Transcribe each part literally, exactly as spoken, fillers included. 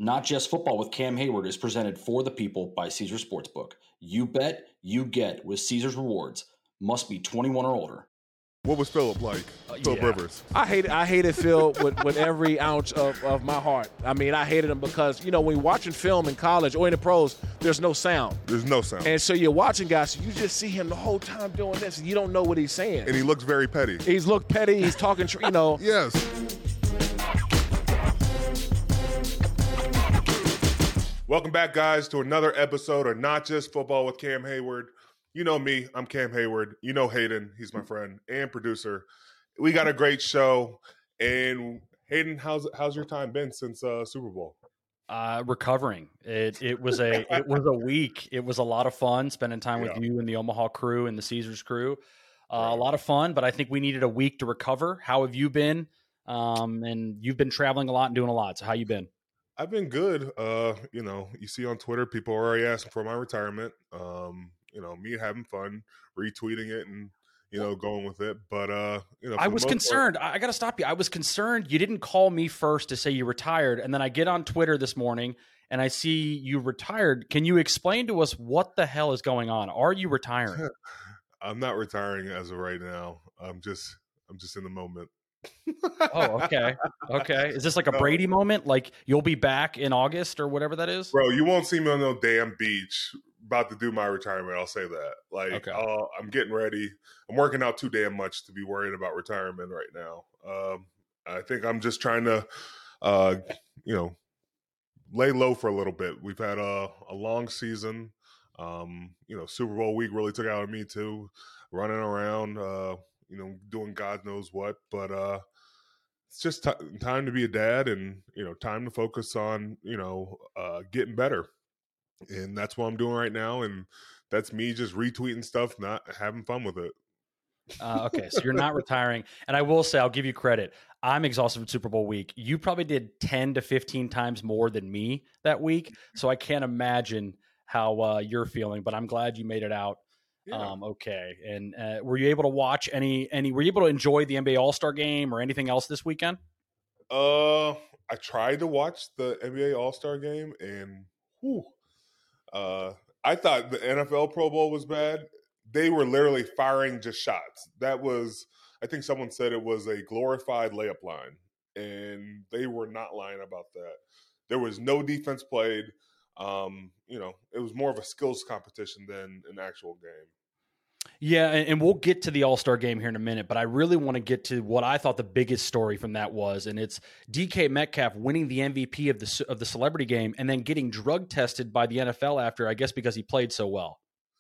Not Just Football with Cam Hayward is presented for the people by Caesars Sportsbook. You bet, you get with Caesars Rewards. Must be twenty-one or older. What was Philip like? Uh, Philip yeah. Rivers. I hated I hated Phil with, with every ounce of, of my heart. I mean, I hated him because, you know, when you're watching film in college or in the pros, there's no sound. There's no sound. And so you're watching guys, so you just see him the whole time doing this, and you don't know what he's saying. And he looks very petty. He's looked petty. He's talking, you know. Yes. Welcome back, guys, to another episode of Not Just Football with Cam Hayward. You know me, I'm Cam Hayward. You know Hayden, he's my friend and producer. We got a great show. And Hayden, how's how's your time been since uh, Super Bowl? Uh, recovering. It it was a it was a week. It was a lot of fun spending time yeah. with you and the Omaha crew and the Caesars crew. Uh, right. A lot of fun, but I think we needed a week to recover. How have you been? Um, and you've been traveling a lot and doing a lot. So how you been? I've been good. Uh, you know, you see on Twitter, people are already asking for my retirement. Um, you know, me having fun, retweeting it and, you know, going with it. But, uh, you know, I was concerned. Part- I got to stop you. I was concerned. You didn't call me first to say you retired. And then I get on Twitter this morning and I see you retired. Can you explain to us what the hell is going on? Are you retiring? I'm not retiring as of right now. I'm just, I'm just in the moment. Oh, okay. Okay. Is this like a no. Brady moment? Like you'll be back in August or whatever that is? Bro, you won't see me on no damn beach about to do my retirement. I'll say that. Like, okay. uh, I'm getting ready. I'm working out too damn much to be worried about retirement right now. Um, I think I'm just trying to, uh, you know, lay low for a little bit. We've had a, a long season. Um, you know, Super Bowl week really took out of me too, running around, uh, you know, doing God knows what, but uh, it's just t- time to be a dad and, you know, time to focus on, you know, uh, getting better. And that's what I'm doing right now. And that's me just retweeting stuff, not having fun with it. Uh, okay. So you're not retiring. And I will say, I'll give you credit. I'm exhausted from Super Bowl week. You probably did ten to fifteen times more than me that week. So I can't imagine how uh, you're feeling, but I'm glad you made it out. Yeah. Um, okay. And uh, were you able to watch any, any, were you able to enjoy the N B A All-Star game or anything else this weekend? Uh, I tried to watch the N B A All-Star game and whew, uh, I thought the N F L Pro Bowl was bad. They were literally firing just shots. That was, I think someone said it was a glorified layup line, and they were not lying about that. There was no defense played. Um, you know, it was more of a skills competition than an actual game. Yeah, and, and we'll get to the All-Star game here in a minute, but I really want to get to what I thought the biggest story from that was, and it's D K Metcalf winning the M V P of the of the celebrity game and then getting drug tested by the N F L after, I guess because he played so well.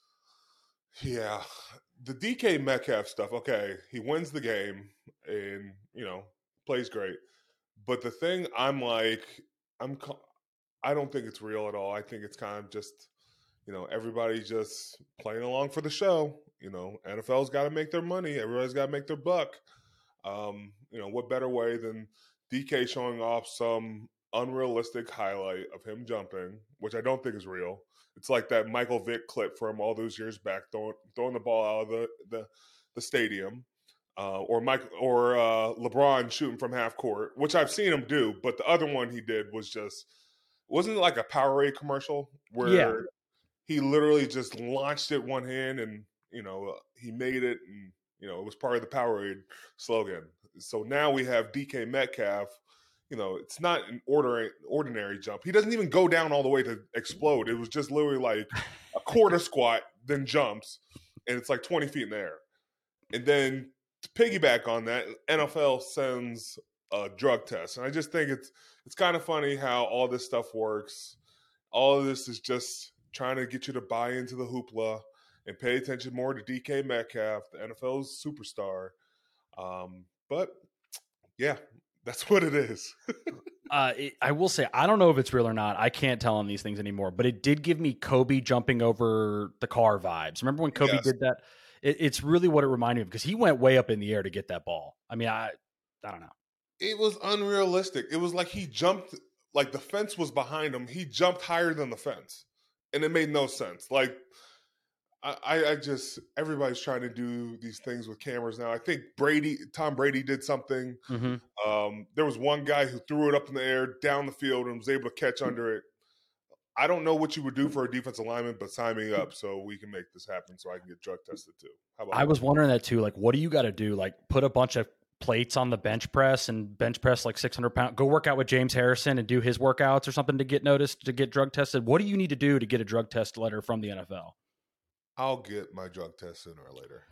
Yeah, the D K Metcalf stuff, okay, he wins the game and, you know, plays great. But the thing I'm like, I'm I don't think it's real at all. I think it's kind of just, you know, everybody just playing along for the show. You know, N F L's got to make their money. Everybody's got to make their buck. Um, you know, what better way than D K showing off some unrealistic highlight of him jumping, which I don't think is real. It's like that Michael Vick clip from all those years back, throwing throwing the ball out of the the, the stadium, uh, or Mike or uh, LeBron shooting from half court, which I've seen him do. But the other one he did was just wasn't it like a Powerade commercial where yeah. he literally just launched it one hand and you know he made it and you know it was part of the Powerade slogan. So now we have D K Metcalf. You know, it's not an ordinary, ordinary jump. He doesn't even go down all the way to explode. It was just literally like a quarter squat, then jumps, and it's like twenty feet in the air. And then to piggyback on that, N F L sends a drug test. And I just think it's it's kind of funny how all this stuff works. All of this is just trying to get you to buy into the hoopla and pay attention more to D K Metcalf, the N F L's superstar. Um, but, yeah. That's what it is. uh, it, I will say, I don't know if it's real or not. I can't tell on these things anymore, but it did give me Kobe jumping over the car vibes. Remember when Kobe yes. did that? It, it's really what it reminded me of because he went way up in the air to get that ball. I mean, I, I don't know. It was unrealistic. It was like he jumped, like the fence was behind him. He jumped higher than the fence and it made no sense. Like, I, I just everybody's trying to do these things with cameras now. I think Brady, Tom Brady, did something. Mm-hmm. Um, there was one guy who threw it up in the air down the field and was able to catch under it. I don't know what you would do for a defensive lineman, but sign me up so we can make this happen so I can get drug tested too. How about I that? was wondering that too. Like, what do you got to do? Like, put a bunch of plates on the bench press and bench press like six hundred pounds. Go work out with James Harrison and do his workouts or something to get noticed, to get drug tested. What do you need to do to get a drug test letter from the N F L? I'll get my drug test sooner or later.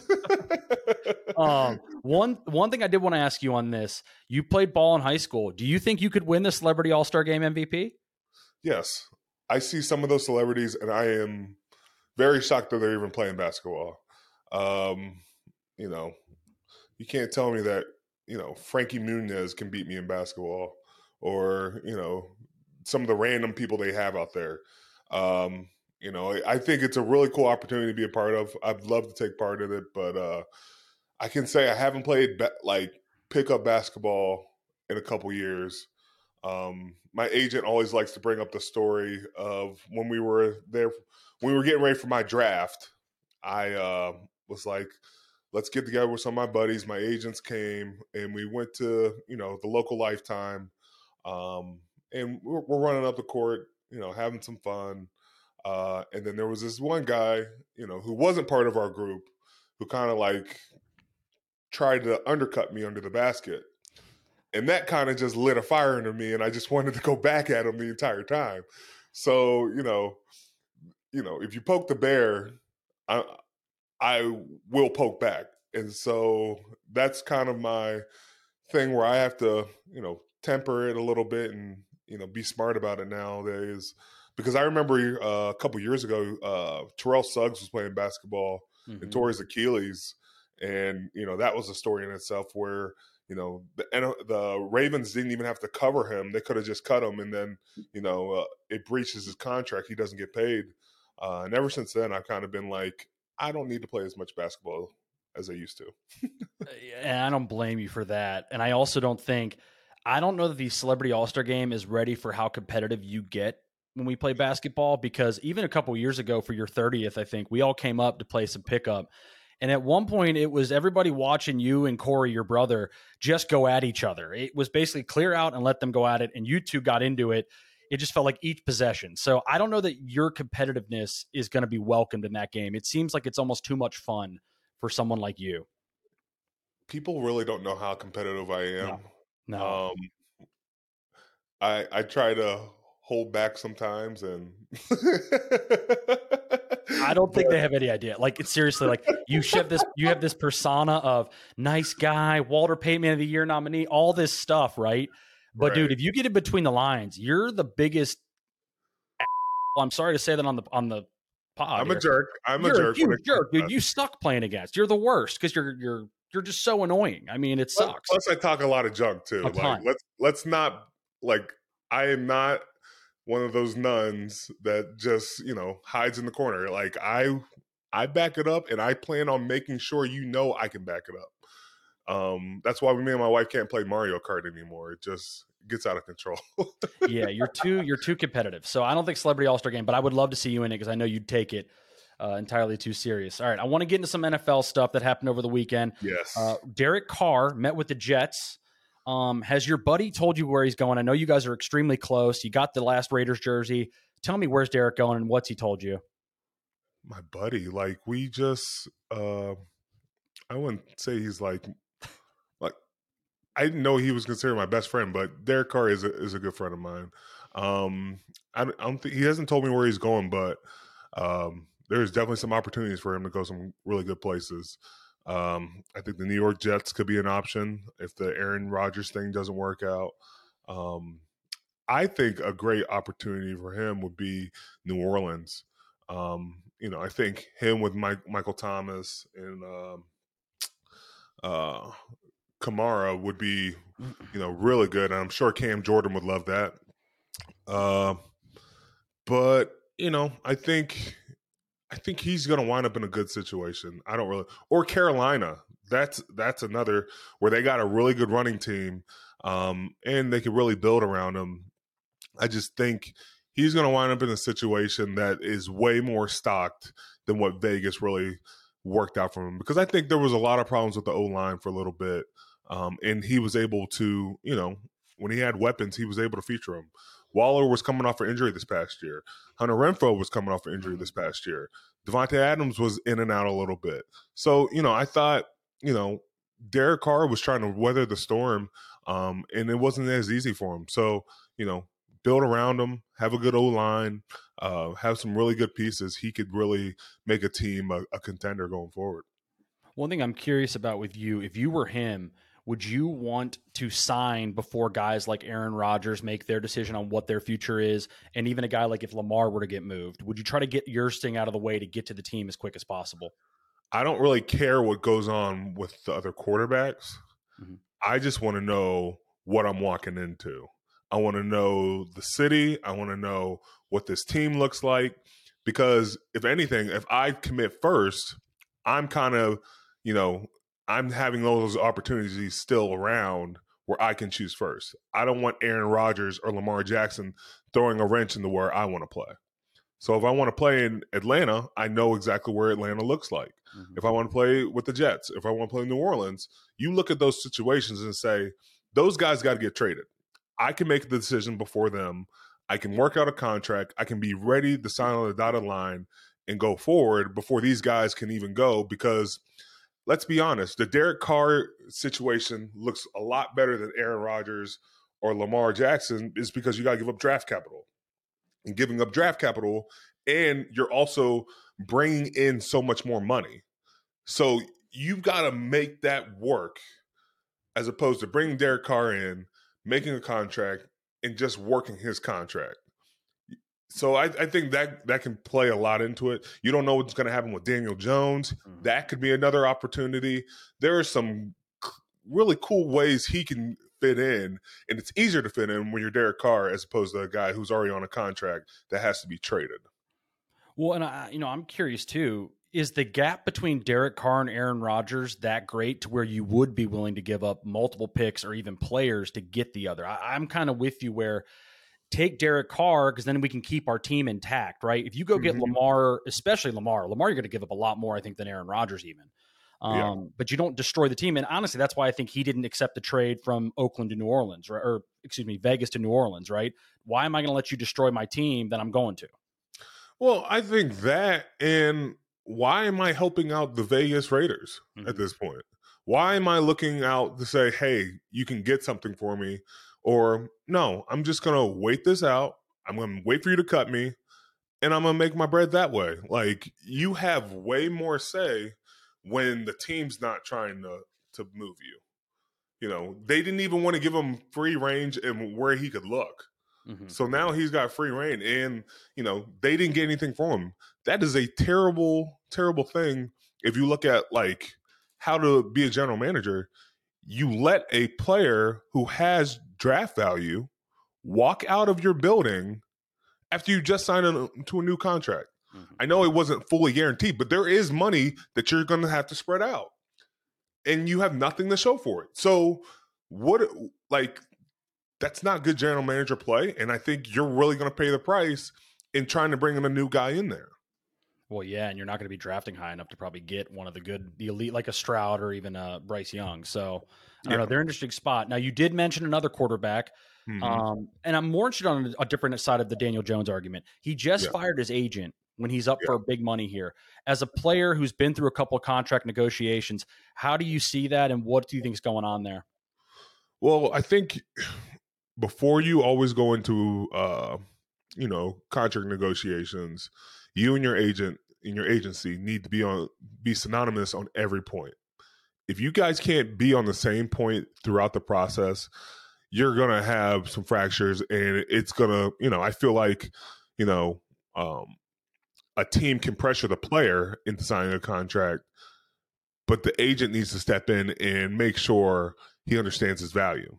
um, one one thing I did want to ask you on this: you played ball in high school. Do you think you could win the Celebrity All-Star Game M V P? Yes, I see some of those celebrities, and I am very shocked that they're even playing basketball. Um, you know, you can't tell me that you know Frankie Muniz can beat me in basketball, or you know some of the random people they have out there. Um, You know, I think it's a really cool opportunity to be a part of. I'd love to take part in it, but uh, I can say I haven't played ba- like pickup basketball in a couple years. Um, my agent always likes to bring up the story of when we were there, when we were getting ready for my draft. I uh, was like, let's get together with some of my buddies. My agents came, and we went to, you know, the local Lifetime, um, and we're, we're running up the court, you know, having some fun. Uh, and then there was this one guy, you know, who wasn't part of our group, who kind of like tried to undercut me under the basket. And that kind of just lit a fire under me, and I just wanted to go back at him the entire time. So, you know, you know, if you poke the bear, I, I will poke back. And so that's kind of my thing where I have to, you know, temper it a little bit and, you know, be smart about it nowadays. Because I remember uh, a couple years ago, uh, Terrell Suggs was playing basketball mm-hmm. and tore his Achilles. And, you know, that was a story in itself where, you know, the, the Ravens didn't even have to cover him. They could have just cut him. And then, you know, uh, it breaches his contract. He doesn't get paid. Uh, and ever since then, I've kind of been like, I don't need to play as much basketball as I used to. And I don't blame you for that. And I also don't think, I don't know that the Celebrity All-Star Game is ready for how competitive you get when we play basketball, because even a couple years ago for your thirtieth, I think we all came up to play some pickup. And at one point it was everybody watching you and Corey, your brother, just go at each other. It was basically clear out and let them go at it. And you two got into it. It just felt like each possession. So I don't know that your competitiveness is going to be welcomed in that game. It seems like it's almost too much fun for someone like you. People really don't know how competitive I am. No. no. Um, I I try to hold back sometimes, and I don't think but, they have any idea. Like, it's seriously, like you have this, you have this persona of nice guy, Walter Payton Man of the Year nominee, all this stuff, right? But right. dude, if you get in between the lines, you're the biggest. I'm sorry to say that on the on the pod. I'm here. a jerk. I'm you're a jerk. A huge jerk, dude. You suck playing against. You're the worst because you're you're you're just so annoying. I mean, it sucks. Plus, I talk a lot of junk too. A like, ton. let's let's not like. I am not one of those nuns that just, you know, hides in the corner. Like I, I back it up, and I plan on making sure you know I can back it up. Um, that's why me and my wife can't play Mario Kart anymore. It just gets out of control. Yeah, you're too you're too competitive. So I don't think Celebrity All-Star Game, but I would love to see you in it because I know you'd take it uh, entirely too serious. All right, I want to get into some N F L stuff that happened over the weekend. Yes. Uh, Derek Carr met with the Jets. Um, has your buddy told you where he's going? I know you guys are extremely close. You got the last Raiders jersey. Tell me, where's Derek going and what's he told you? My buddy, like we just, uh, I wouldn't say he's like, like I didn't know he was considered my best friend, but Derek Carr is a, is a good friend of mine. Um, I, I don't think he hasn't told me where he's going, but um, there's definitely some opportunities for him to go some really good places. Um, I think the New York Jets could be an option if the Aaron Rodgers thing doesn't work out. Um, I think a great opportunity for him would be New Orleans. Um, you know, I think him with Mike, Michael Thomas and um, uh, Kamara would be, you know, really good. And I'm sure Cam Jordan would love that. Uh, but, you know, I think – I think he's going to wind up in a good situation. I don't really, or Carolina. That's that's another where they got a really good running team, um, and they could really build around him. I just think he's going to wind up in a situation that is way more stocked than what Vegas really worked out for him. Because I think there was a lot of problems with the O-line for a little bit. Um, and he was able to, you know, when he had weapons, he was able to feature them. Waller was coming off an injury this past year. Hunter Renfrow was coming off an injury this past year. Devontae Adams was in and out a little bit. So, you know, I thought, you know, Derek Carr was trying to weather the storm, um, and it wasn't as easy for him. So, you know, build around him, have a good O-line, uh, have some really good pieces. He could really make a team a, a contender going forward. One thing I'm curious about with you, if you were him, would you want to sign before guys like Aaron Rodgers make their decision on what their future is? And even a guy like if Lamar were to get moved, would you try to get your sting out of the way to get to the team as quick as possible? I don't really care what goes on with the other quarterbacks. Mm-hmm. I just want to know what I'm walking into. I want to know the city. I want to know what this team looks like. Because if anything, if I commit first, I'm kind of, you know, I'm having those opportunities still around where I can choose first. I don't want Aaron Rodgers or Lamar Jackson throwing a wrench into where I want to play. So if I want to play in Atlanta, I know exactly where Atlanta looks like. Mm-hmm. If I want to play with the Jets, if I want to play in New Orleans, you look at those situations and say, those guys got to get traded. I can make the decision before them. I can work out a contract. I can be ready to sign on the dotted line and go forward before these guys can even go, because let's be honest, the Derek Carr situation looks a lot better than Aaron Rodgers or Lamar Jackson is because you got to give up draft capital. And giving up draft capital, and you're also bringing in so much more money. So you've got to make that work as opposed to bringing Derek Carr in, making a contract, and just working his contract. So I, I think that that can play a lot into it. You don't know what's going to happen with Daniel Jones. Mm-hmm. That could be another opportunity. There are some really cool ways he can fit in, and it's easier to fit in when you're Derek Carr as opposed to a guy who's already on a contract that has to be traded. Well, and I, you know, I'm curious too. Is the gap between Derek Carr and Aaron Rodgers that great to where you would be willing to give up multiple picks or even players to get the other? I, I'm kind of with you where take Derek Carr because then we can keep our team intact, right? If you go get mm-hmm. Lamar, especially Lamar, Lamar, you're going to give up a lot more, I think, than Aaron Rodgers even. Um, yeah. But you don't destroy the team. And honestly, that's why I think he didn't accept the trade from Oakland to New Orleans, or, or excuse me, Vegas to New Orleans, right? Why am I going to let you destroy my team that I'm going to? Well, I think that, and why am I helping out the Vegas Raiders mm-hmm. at this point? Why am I looking out to say, hey, you can get something for me? Or no, I'm just going to wait this out. I'm going to wait for you to cut me, and I'm going to make my bread that way. Like, you have way more say when the team's not trying to, to move you. You know, they didn't even want to give him free range and where he could look. Mm-hmm. So now he's got free reign, and, you know, they didn't get anything for him. That is a terrible, terrible thing. If you look at, like, how to be a general manager, you let a player who has draft value walk out of your building after you just signed a, to a new contract. Mm-hmm. I know it wasn't fully guaranteed, but there is money that you're going to have to spread out, and you have nothing to show for it. So what, like, that's not good general manager play, and I think you're really going to pay the price in trying to bring in a new guy in there. Well, yeah, and you're not going to be drafting high enough to probably get one of the good, the elite, like a Stroud or even a Bryce Young. So, I don't yeah. know, they're an interesting spot. Now, you did mention another quarterback, mm-hmm. um, and I'm more interested on a different side of the Daniel Jones argument. He just yeah. fired his agent when he's up yeah. for big money here. As a player who's been through a couple of contract negotiations, how do you see that, and what do you think is going on there? Well, I think before you always go into, uh, you know, contract negotiations, you and your agent and your agency need to be on be synonymous on every point. If you guys can't be on the same point throughout the process, you're going to have some fractures, and it's going to, you know, I feel like, you know, um, a team can pressure the player into signing a contract, but the agent needs to step in and make sure he understands his value.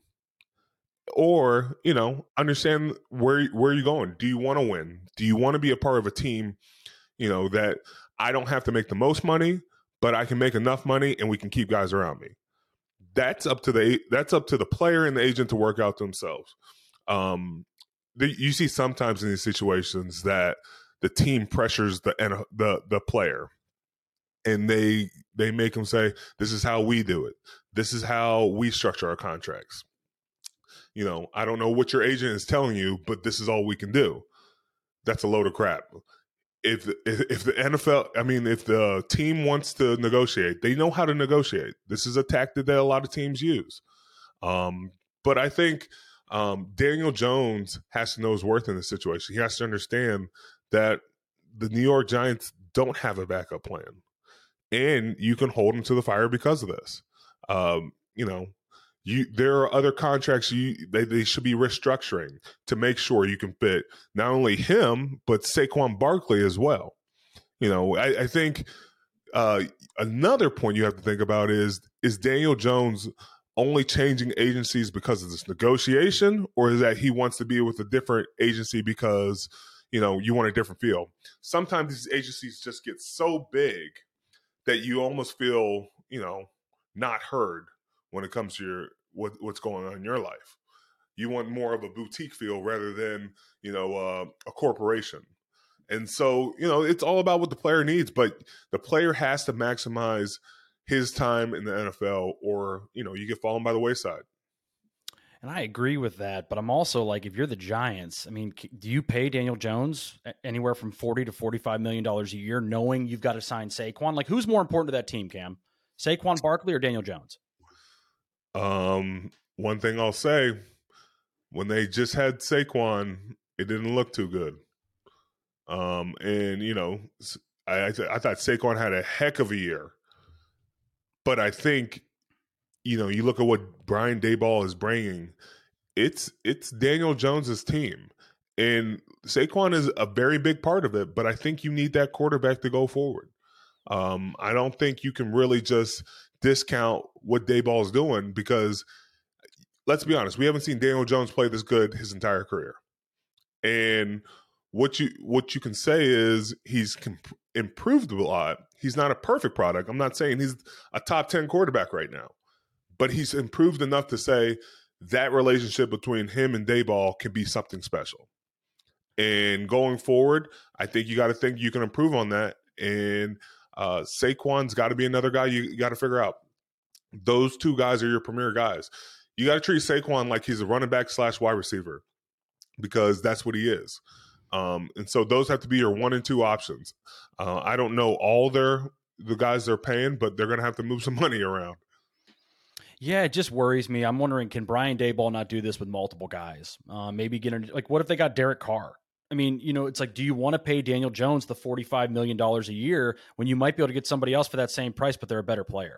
Or, you know, understand where where you're going. Do you want to win? Do you want to be a part of a team, you know, that I don't have to make the most money, but I can make enough money and we can keep guys around me? That's up to the that's up to the player and the agent to work out themselves. Um, the, you see sometimes in these situations that the team pressures the the the player, and they they make them say, "This is how we do it. This is how we structure our contracts." You know, I don't know what your agent is telling you, but this is all we can do. That's a load of crap. If if, if the N F L, I mean, if the team wants to negotiate, they know how to negotiate. This is a tactic that a lot of teams use. Um, but I think um, Daniel Jones has to know his worth in this situation. He has to understand that the New York Giants don't have a backup plan, and you can hold him to the fire because of this. Um, you know. You, there are other contracts you they, they should be restructuring to make sure you can fit not only him but Saquon Barkley as well. You know, I, I think uh, another point you have to think about is is Daniel Jones only changing agencies because of this negotiation, or is that he wants to be with a different agency because, you know, you want a different feel? Sometimes these agencies just get so big that you almost feel, you know, not heard when it comes to your what, what's going on in your life. You want more of a boutique feel rather than, you know, uh, a corporation. And so, you know, it's all about what the player needs, but the player has to maximize his time in the N F L or, you know, you get fallen by the wayside. And I agree with that, but I'm also like, if you're the Giants, I mean, do you pay Daniel Jones anywhere from forty to forty-five million dollars a year knowing you've got to sign Saquon? Like, who's more important to that team, Cam? Saquon Barkley or Daniel Jones? Um, one thing I'll say, when they just had Saquon, it didn't look too good. Um, and you know, I I, th- I thought Saquon had a heck of a year, but I think, you know, you look at what Brian Daboll is bringing. It's it's Daniel Jones's team, and Saquon is a very big part of it. But I think you need that quarterback to go forward. Um, I don't think you can really just discount what Daboll's doing because, let's be honest, we haven't seen Daniel Jones play this good his entire career. And what you what you can say is he's comp- improved a lot. He's not a perfect product. I'm not saying he's a top ten quarterback right now, but he's improved enough to say that relationship between him and Daboll can be something special. And going forward, I think you got to think you can improve on that. And uh, Saquon's got to be another guy you got to figure out. Those two guys are your premier guys. You got to treat Saquon like he's a running back slash wide receiver because that's what he is. Um, and so those have to be your one and two options. Uh, I don't know all their the guys they're paying, but they're going to have to move some money around. Yeah, it just worries me. I'm wondering, can Brian Daboll not do this with multiple guys? Uh, maybe get in, like, what if they got Derek Carr? I mean, you know, it's like, do you want to pay Daniel Jones the forty-five million dollars a year when you might be able to get somebody else for that same price, but they're a better player?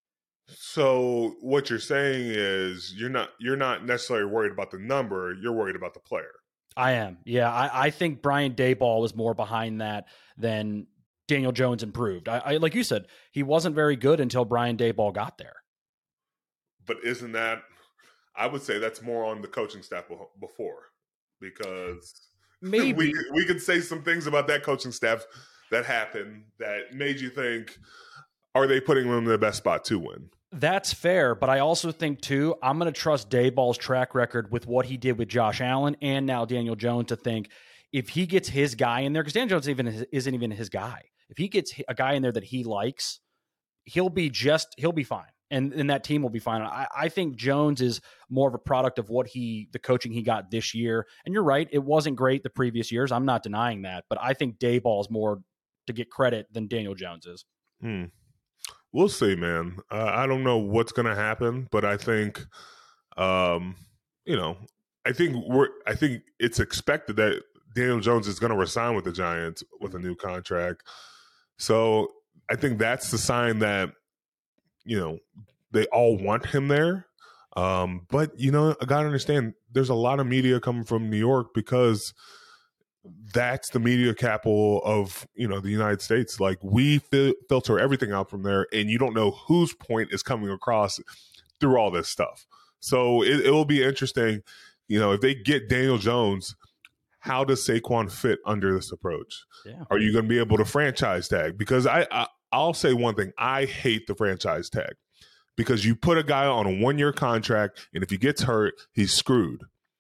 So what you're saying is you're not you're not necessarily worried about the number. You're worried about the player. I am. Yeah, I, I think Brian Daboll was more behind that than Daniel Jones improved. I, I like you said, he wasn't very good until Brian Daboll got there. But isn't that, I would say that's more on the coaching staff before, because maybe we we could say some things about that coaching staff that happened that made you think, are they putting them in the best spot to win? That's fair, but I also think, too, I'm going to trust Daboll's track record with what he did with Josh Allen and now Daniel Jones to think if he gets his guy in there, because Daniel Jones even isn't even his guy. If he gets a guy in there that he likes, he'll be just he'll be fine, and and that team will be fine. I, I think Jones is more of a product of what he the coaching he got this year. And you're right, it wasn't great the previous years. I'm not denying that, but I think Daboll is more to get credit than Daniel Jones is. Hmm. We'll see, man. Uh, I don't know what's going to happen, but I think, um, you know, I think we're. I think it's expected that Daniel Jones is going to resign with the Giants with a new contract. So I think that's the sign that, you know, they all want him there. Um, but you know, I got to understand, there's a lot of media coming from New York because that's the media capital of, you know, the United States. Like, we fil- filter everything out from there, and you don't know whose point is coming across through all this stuff. So it, it will be interesting, you know, if they get Daniel Jones, how does Saquon fit under this approach? Yeah. Are you going to be able to franchise tag? Because I, I I'll say one thing, I hate the franchise tag, because you put a guy on a one-year contract, and if he gets hurt, he's screwed.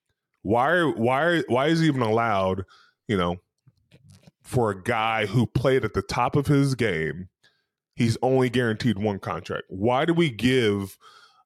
Why why why is he even allowed, you know, for a guy who played at the top of his game, he's only guaranteed one contract? Why do we give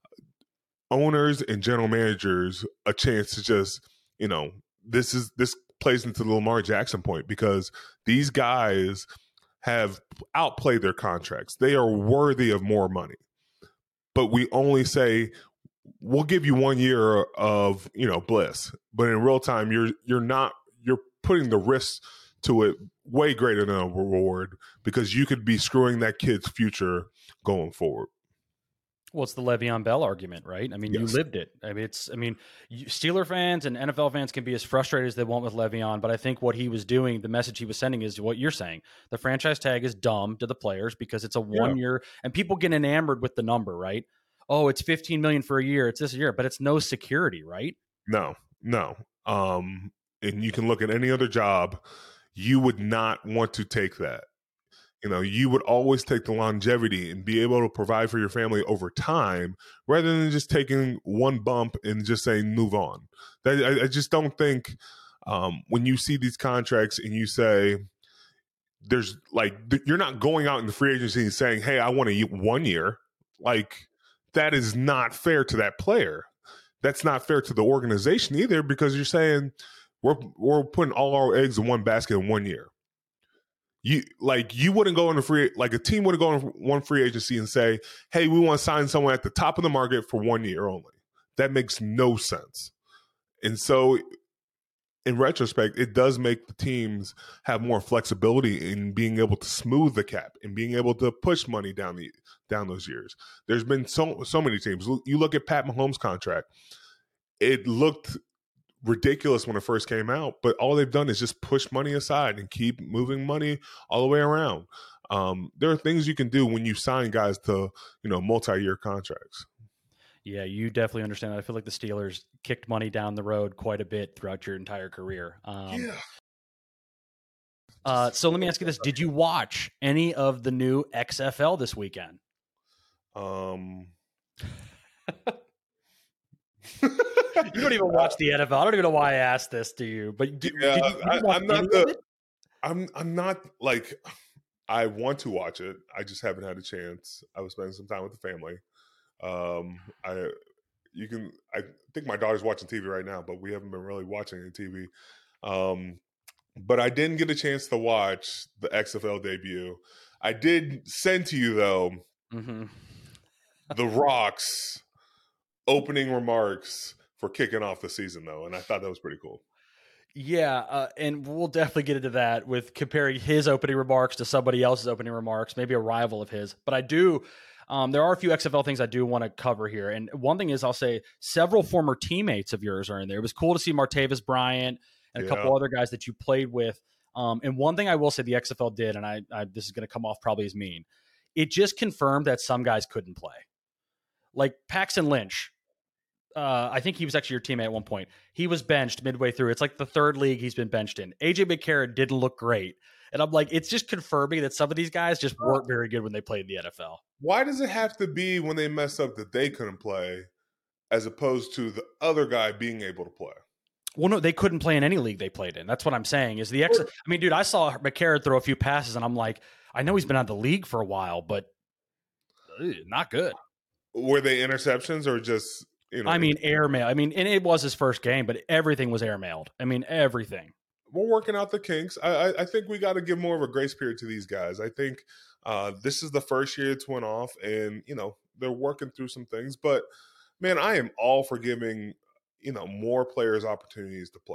owners and general managers a chance to just, you know, this is this plays into the Lamar Jackson point, because these guys have outplayed their contracts. They are worthy of more money. But we only say, we'll give you one year of, you know, bliss. But in real time, you're you're not you're putting the risk to it way greater than a reward, because you could be screwing that kid's future going forward. Well, it's the Le'Veon Bell argument, right? I mean, yes. You lived it. I mean, it's. I mean, you, Steeler fans and N F L fans can be as frustrated as they want with Le'Veon, but I think what he was doing, the message he was sending, is what you're saying. The franchise tag is dumb to the players because it's a one yeah. year, and people get enamored with the number, right? Oh, it's fifteen million for a year. It's this year, but it's no security, right? No, no. Um, and you can look at any other job, you would not want to take that. You know, you would always take the longevity and be able to provide for your family over time, rather than just taking one bump and just saying move on. That, I, I just don't think um, when you see these contracts and you say there's like you're not going out in the free agency and saying, "Hey, I want a one year." Like, that is not fair to that player. That's not fair to the organization either, because you're saying we're we're putting all our eggs in one basket in one year. You like you wouldn't go in a free like a team wouldn't go in one free agency and say, "Hey, we want to sign someone at the top of the market for one year only." That makes no sense. And so, in retrospect, it does make the teams have more flexibility in being able to smooth the cap and being able to push money down the down those years. There's been so so many teams. You look at Pat Mahomes' contract; it looked ridiculous when it first came out, but all they've done is just push money aside and keep moving money all the way around. Um, there are things you can do when you sign guys to, you know, multi-year contracts. Yeah, you definitely understand that. I feel like the Steelers kicked money down the road quite a bit throughout your entire career. Um, yeah. Uh, so let me ask you this. Did you watch any of the new X F L this weekend? Um, You don't even watch the N F L. I don't even know why I asked this to you, but did, yeah, did you, did you I, I'm not the, I'm I'm not like I want to watch it. I just haven't had a chance. I was spending some time with the family. Um, I you can I think my daughter's watching T V right now, but we haven't been really watching any T V. Um, but I didn't get a chance to watch the X F L debut. I did send to you though mm-hmm. The Rock's opening remarks for kicking off the season, though, and I thought that was pretty cool. Yeah, uh, and we'll definitely get into that with comparing his opening remarks to somebody else's opening remarks, maybe a rival of his. But I do, um, there are a few X F L things I do want to cover here. And one thing is, I'll say several former teammates of yours are in there. It was cool to see Martavis Bryant and a yeah. couple other guys that you played with. Um, and one thing I will say the X F L did, and I, I this is going to come off probably as mean, it just confirmed that some guys couldn't play. Like Paxton Lynch. Uh, I think he was actually your teammate at one point. He was benched midway through. It's like the third league he's been benched in. A J McCarron didn't look great. And I'm like, it's just confirming that some of these guys just weren't very good when they played in the N F L. Why does it have to be when they mess up that they couldn't play as opposed to the other guy being able to play? Well, no, they couldn't play in any league they played in. That's what I'm saying is the X. I mean, dude, I saw McCarron throw a few passes and I'm like, I know he's been out of the league for a while, but ugh, not good. Were they interceptions or just... You know, I mean, airmail. I mean, and it was his first game, but everything was airmailed. I mean, everything. We're working out the kinks. I, I, I think we got to give more of a grace period to these guys. I think uh, this is the first year it's went off, and you know they're working through some things. But man, I am all for giving you know more players opportunities to play.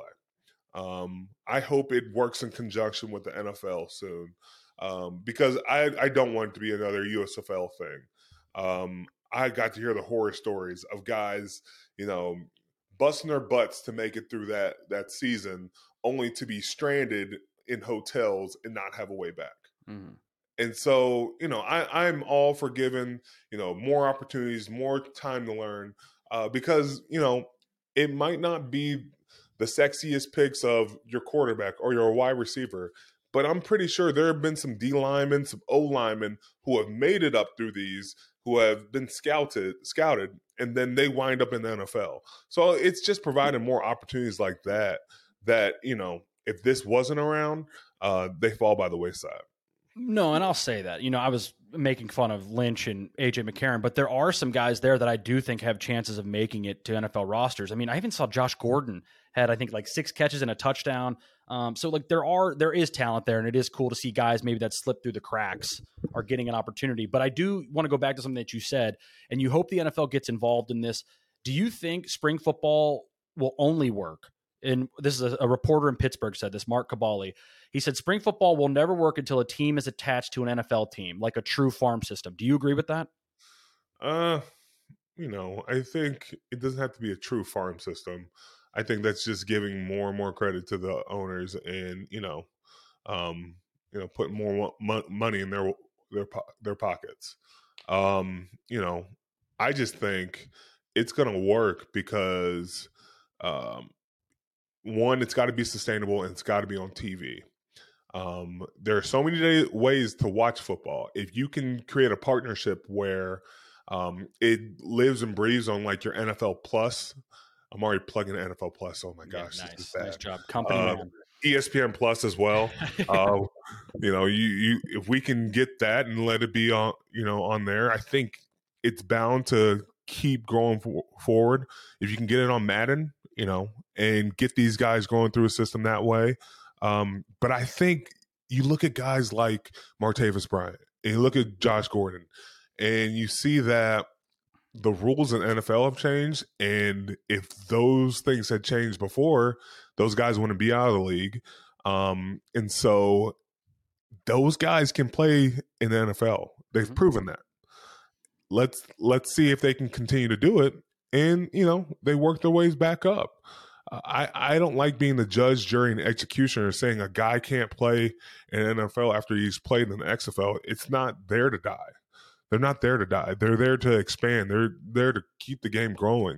Um, I hope it works in conjunction with the N F L soon, um, because I I don't want it to be another U S F L thing. Um, I got to hear the horror stories of guys, you know, busting their butts to make it through that that season, only to be stranded in hotels and not have a way back. Mm-hmm. And so, you know, I, I'm all for giving, you know, more opportunities, more time to learn, uh, because, you know, it might not be the sexiest picks of your quarterback or your wide receiver, but I'm pretty sure there have been some D linemen, some O linemen who have made it up through these who have been scouted, scouted, and then they wind up in the N F L. So it's just providing more opportunities like that, that, you know, if this wasn't around, uh, they fall by the wayside. No, and I'll say that. You know, I was making fun of Lynch and A J McCarron, but there are some guys there that I do think have chances of making it to N F L rosters. I mean, I even saw Josh Gordon had, I think, like six catches and a touchdown. Um, so, like, there are there is talent there, and it is cool to see guys maybe that slip through the cracks are getting an opportunity. But I do want to go back to something that you said, and you hope the N F L gets involved in this. Do you think spring football will only work? And this is a, a reporter in Pittsburgh said this, Mark Cabali. He said spring football will never work until a team is attached to an N F L team, like a true farm system. Do you agree with that? Uh, you know, I think it doesn't have to be a true farm system. I think that's just giving more and more credit to the owners, and you know, um, you know, putting more mo- money in their their their pockets. Um, you know, I just think it's going to work because, um, one, it's got to be sustainable and it's got to be on T V. Um, there are so many day- ways to watch football. If you can create a partnership where um, it lives and breathes on like your N F L Plus. I'm already plugging N F L Plus. Oh my gosh, yeah, this is nice, bad. nice job, company uh, man. E S P N Plus as well. uh, you know, you you if we can get that and let it be on, you know, on there, I think it's bound to keep growing for, forward. If you can get it on Madden, you know, and get these guys going through a system that way. Um, but I think you look at guys like Martavis Bryant, and you look at Josh Gordon, and you see that the rules in the N F L have changed. And if those things had changed before, those guys wouldn't be out of the league. Um, and so those guys can play in the N F L. They've mm-hmm. proven that. Let's let's see if they can continue to do it. And, you know, they work their ways back up. Uh, I, I don't like being the judge, jury, and executioner saying a guy can't play in the N F L after he's played in the X F L. It's not there to die. They're not there to die. They're there to expand. They're there to keep the game growing.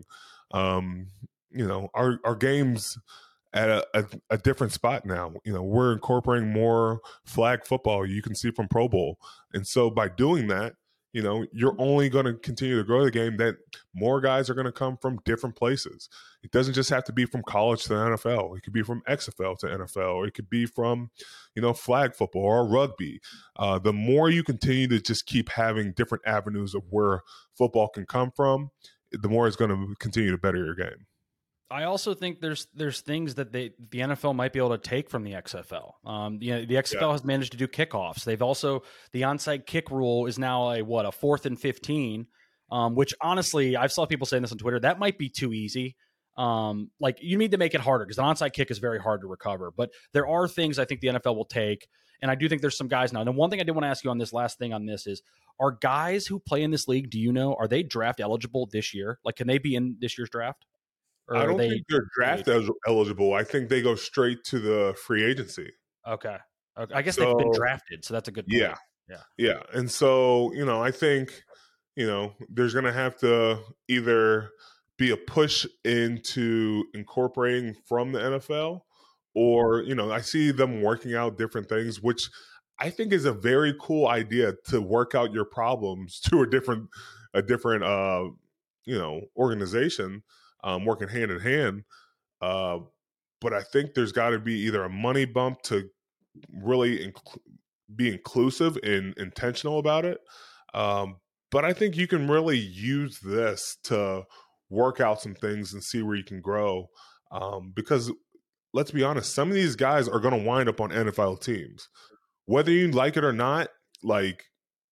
Um, you know, our, our game's at a, a, a different spot now. You know, we're incorporating more flag football you can see from Pro Bowl. And so by doing that, you know, you're only going to continue to grow the game, that more guys are going to come from different places. It doesn't just have to be from college to the N F L. It could be from X F L to N F L. It could be from, you know, flag football or rugby. Uh, the more you continue to just keep having different avenues of where football can come from, the more it's going to continue to better your game. I also think there's there's things that they the N F L might be able to take from the X F L. Um, you know, the X F L yeah. has managed to do kickoffs. They've also the onside kick rule is now a what a fourth and fifteen, um, which honestly I've saw people saying this on Twitter, that might be too easy. Um, like you need to make it harder because the onside kick is very hard to recover. But there are things I think the N F L will take, and I do think there's some guys now. And the one thing I did want to ask you on this last thing on this is: are guys who play in this league, do you know, are they draft eligible this year? Like, can they be in this year's draft? Or I don't they, think they're draft they, eligible. I think they go straight to the free agency. Okay. okay. I guess so, they've been drafted, so that's a good point. Yeah. Yeah. Yeah. And so, you know, I think, you know, there's going to have to either be a push into incorporating from the N F L or, you know, I see them working out different things, which I think is a very cool idea to work out your problems to a different, a different, uh, you know, organization. Um, working hand in hand. Uh, but I think there's got to be either a money bump to really inc- be inclusive and intentional about it. Um, but I think you can really use this to work out some things and see where you can grow. Um, because let's be honest, some of these guys are going to wind up on N F L teams. Whether you like it or not, like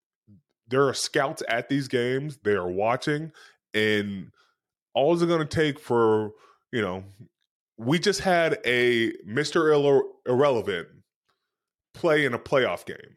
there are scouts at these games, they are watching, and all is it going to take for, you know, we just had a Mister Irre- Irrelevant play in a playoff game.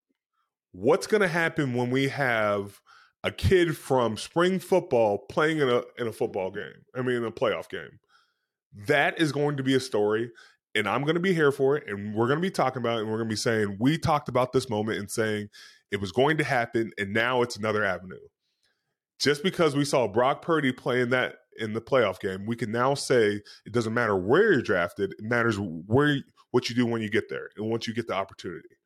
What's going to happen when we have a kid from spring football playing in a in a football game? I mean, in a playoff game. That is going to be a story, and I'm going to be here for it, and we're going to be talking about it, and we're going to be saying, we talked about this moment and saying it was going to happen, and now it's another avenue. Just because we saw Brock Purdy playing that in the playoff game, we can now say it doesn't matter where you're drafted. It matters where what you do when you get there and once you get the opportunity.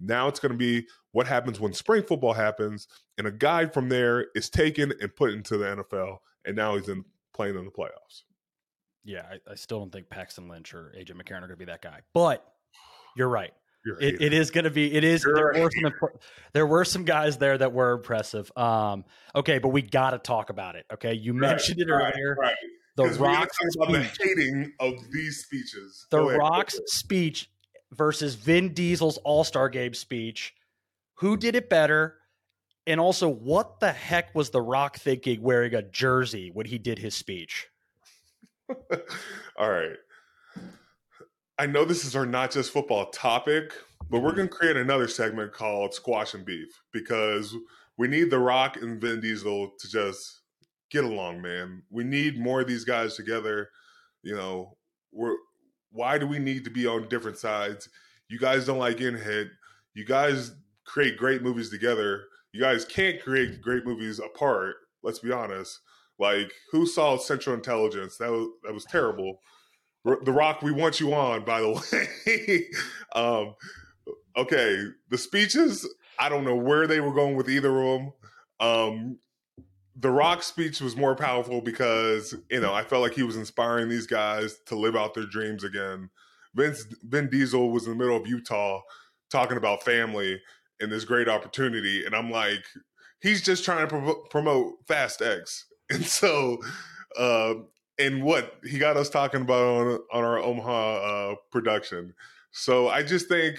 Now it's going to be what happens when spring football happens, and a guy from there is taken and put into the N F L, and now he's in playing in the playoffs. Yeah, I, I still don't think Paxton Lynch or A J McCarron are going to be that guy. But you're right. It, it is going to be. It is. There were some. There were some guys there that were impressive. Um. Okay, but we got to talk about it. Okay, you right, mentioned it right, earlier. Right. The Rock's about the hating of these speeches. The Rock's speech versus Vin Diesel's All-Star Game speech. Who did it better? And also, what the heck was The Rock thinking wearing a jersey when he did his speech? All right. I know this is our not just football topic, but we're going to create another segment called Squash and Beef because we need The Rock and Vin Diesel to just get along, man. We need more of these guys together. You know, we're why do we need to be on different sides? You guys don't like getting hit. You guys create great movies together. You guys can't create great movies apart. Let's be honest. Like, who saw Central Intelligence? That was that was terrible. The Rock, we want you on, by the way. um, okay, the speeches, I don't know where they were going with either of them. Um, the Rock speech was more powerful because, you know, I felt like he was inspiring these guys to live out their dreams again. Vince, Vin Diesel was in the middle of Utah talking about family and this great opportunity. And I'm like, he's just trying to pro- promote Fast X. And so, uh, and what he got us talking about on, on our Omaha uh, production. So I just think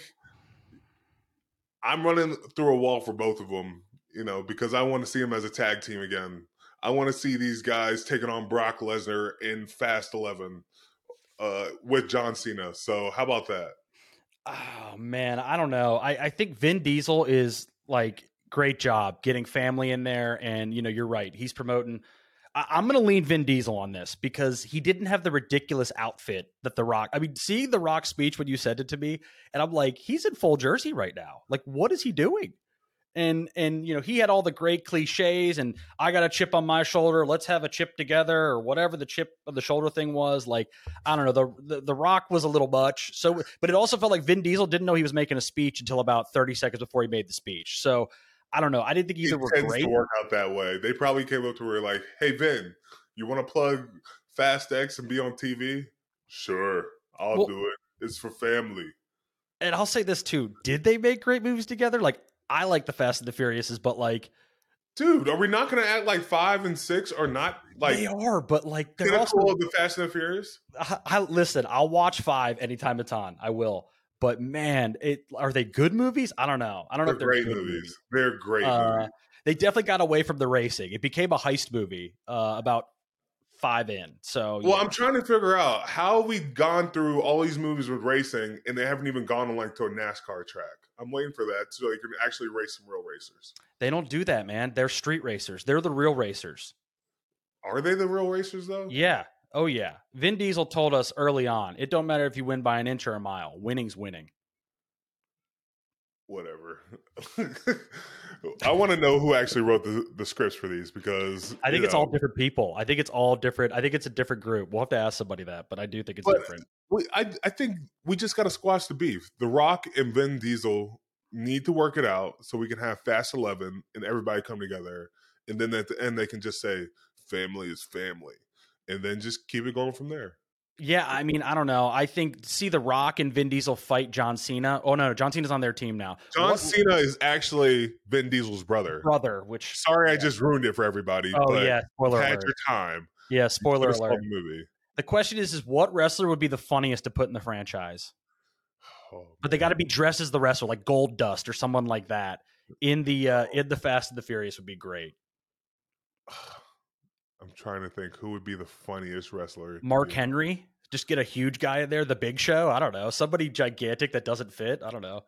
I'm running through a wall for both of them, you know, because I want to see them as a tag team again. I want to see these guys taking on Brock Lesnar in Fast eleven uh, with John Cena. So how about that? Oh, man, I don't know. I, I think Vin Diesel is like, great job getting family in there. And, you know, you're right. He's promoting. I, I'm going to lean Vin Diesel on this because he didn't have the ridiculous outfit that The Rock. I mean, seeing The Rock speech when you sent it to me, and I'm like, he's in full jersey right now. Like, what is he doing? And, and, you know, he had all the great cliches and I got a chip on my shoulder. Let's have a chip together or whatever the chip of the shoulder thing was. Like, I don't know. The, the, the Rock was a little much. So, but it also felt like Vin Diesel didn't know he was making a speech until about thirty seconds before he made the speech. So I don't know. I didn't think either it were tends great. To work out that way. They probably came up to her like, "Hey Vin, you want to plug Fast X and be on T V?" Sure, I'll well, do it. It's for family. And I'll say this too: did they make great movies together? Like, I like the Fast and the Furiouses, but like, dude, are we not going to act like five and six are not like they are? But like, they're pinnacle also of the Fast and the Furious. I, I listen. I'll watch five anytime it's on. I will. But man, it are they good movies? I don't know. I don't they're know if they're great good movies. movies. They're great uh, movies. They definitely got away from the racing. It became a heist movie uh, about five in. So, well, yeah. I'm trying to figure out how we've gone through all these movies with racing, and they haven't even gone on like to a NASCAR track. I'm waiting for that so they can actually race some real racers. They don't do that, man. They're street racers. They're the real racers. Are they the real racers, though? Yeah. Oh, yeah. Vin Diesel told us early on, it don't matter if you win by an inch or a mile. Winning's winning. Whatever. I want to know who actually wrote the, the scripts for these because I think know. it's all different people. I think it's all different. I think it's a different group. We'll have to ask somebody that, but I do think it's but different. We, I, I think we just got to squash the beef. The Rock and Vin Diesel need to work it out so we can have Fast eleven and everybody come together. And then at the end, they can just say, family is family. And then just keep it going from there. Yeah, I mean, I don't know. I think see The Rock and Vin Diesel fight John Cena. Oh no, John Cena's on their team now. John what, Cena is actually Vin Diesel's brother. Brother, which sorry, yeah. I just ruined it for everybody. Oh but yeah, spoiler had alert. your time. Yeah, spoiler alert. The movie. The question is, is what wrestler would be the funniest to put in the franchise? Oh, but they got to be dressed as the wrestler, like Gold Dust or someone like that. In the uh, in the Fast and the Furious would be great. I'm trying to think who would be the funniest wrestler. Mark Henry. Just get a huge guy in there, the Big Show. I don't know. Somebody gigantic that doesn't fit. I don't know.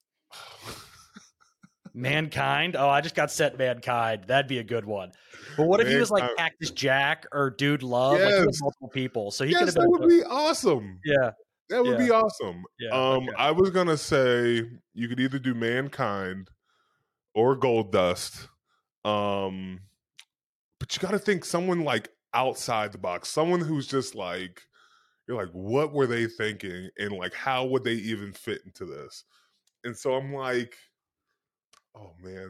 Mankind. Oh, I just got set Mankind. That'd be a good one. But what if Man, he was like I, Cactus Jack or Dude Love? Yes. Like he was multiple people. So he yes, could have been. That would be awesome. Yeah. That would yeah. be awesome. Yeah, um, okay. I was gonna say you could either do Mankind or Gold Dust. Um, but you gotta think someone like outside the box, someone who's just like you're like, what were they thinking? And like how would they even fit into this? And so I'm like, oh man,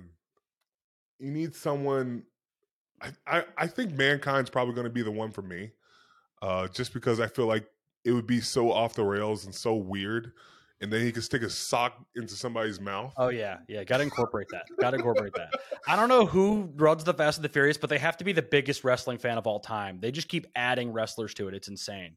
you need someone. I, I, I think Mankind's probably going to be the one for me, uh, just because I feel like it would be so off the rails and so weird. And then he could stick a sock into somebody's mouth. Oh, yeah. Yeah. Got to incorporate that. Got to incorporate that. I don't know who runs the Fast and the Furious, but they have to be the biggest wrestling fan of all time. They just keep adding wrestlers to it. It's insane.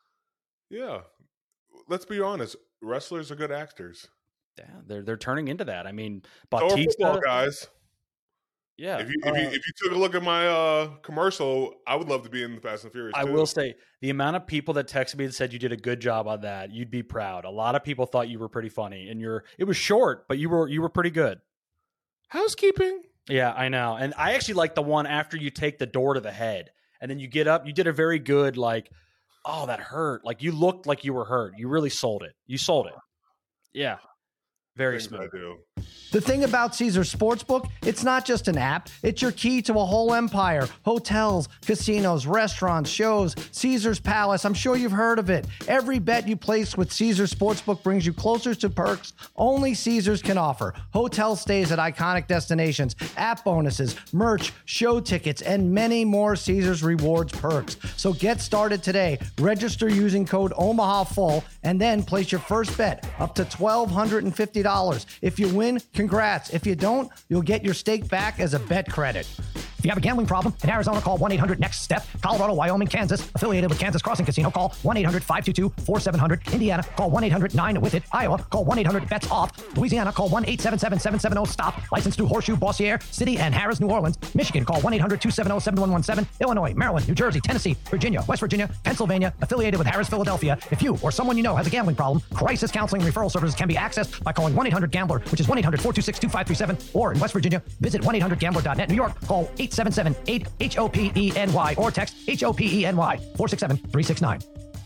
Yeah. Let's be honest. Wrestlers are good actors. Yeah. They're, they're turning into that. I mean, So are Bautista. football guys. Yeah. If you, if, you, uh, if you took a look at my uh, commercial, I would love to be in the Fast and Furious. I too. will say the amount of people that texted me and said you did a good job on that, you'd be proud. A lot of people thought you were pretty funny, and you're. It was short, but you were you were pretty good. Housekeeping. Yeah, I know. And I actually like the one after you take the door to the head, and then you get up. You did a very good like, oh, that hurt. Like you looked like you were hurt. You really sold it. You sold it. Yeah, very Things smooth. I do. The thing about Caesars Sportsbook, it's not just an app, it's your key to a whole empire. Hotels, casinos, restaurants, shows, Caesars Palace, I'm sure you've heard of it. Every bet you place with Caesars Sportsbook brings you closer to perks only Caesars can offer. Hotel stays at iconic destinations, app bonuses, merch, show tickets, and many more Caesars Rewards perks. So get started today. Register using code OMAHAFULL and then place your first bet up to twelve fifty dollars. If you win, congrats. If you don't, you'll get your stake back as a bet credit. If you have a gambling problem, in Arizona, call one eight hundred next step. Colorado, Wyoming, Kansas, affiliated with Kansas Crossing Casino, call one eight hundred five two two four seven zero zero. Indiana, call one eight hundred nine with it. Iowa, call one eight hundred bets off. Louisiana, call one eight seven seven seven seven zero stop. Licensed through Horseshoe, Bossier City, and Harris, New Orleans. Michigan, call one eight hundred two seven zero seven one one seven. Illinois, Maryland, New Jersey, Tennessee, Virginia, West Virginia, Pennsylvania, affiliated with Harris, Philadelphia. If you or someone you know has a gambling problem, crisis counseling referral services can be accessed by calling one eight hundred gambler, which is one eight hundred four two six two five three seven, or in West Virginia, visit one eight hundred gambler dot net. New York, call eight seven seven eight H O P E N Y or text H O P E N Y four six seven three six nine.